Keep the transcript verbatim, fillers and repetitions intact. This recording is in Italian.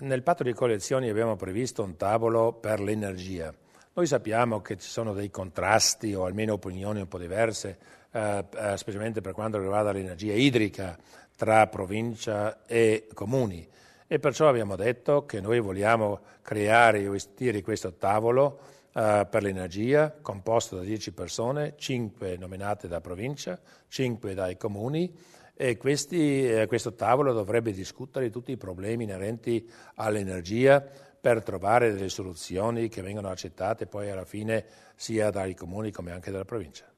nel patto di coalizione abbiamo previsto un tavolo per l'energia. Noi sappiamo che ci sono dei contrasti o almeno opinioni un po' diverse, eh, eh, specialmente per quanto riguarda l'energia idrica tra provincia e comuni. E perciò abbiamo detto che noi vogliamo creare e gestire questo tavolo uh, per l'energia, composto da dieci persone, cinque nominate da provincia, cinque dai comuni, e questi, eh, questo tavolo dovrebbe discutere tutti i problemi inerenti all'energia per trovare delle soluzioni che vengono accettate poi alla fine sia dai comuni come anche dalla provincia.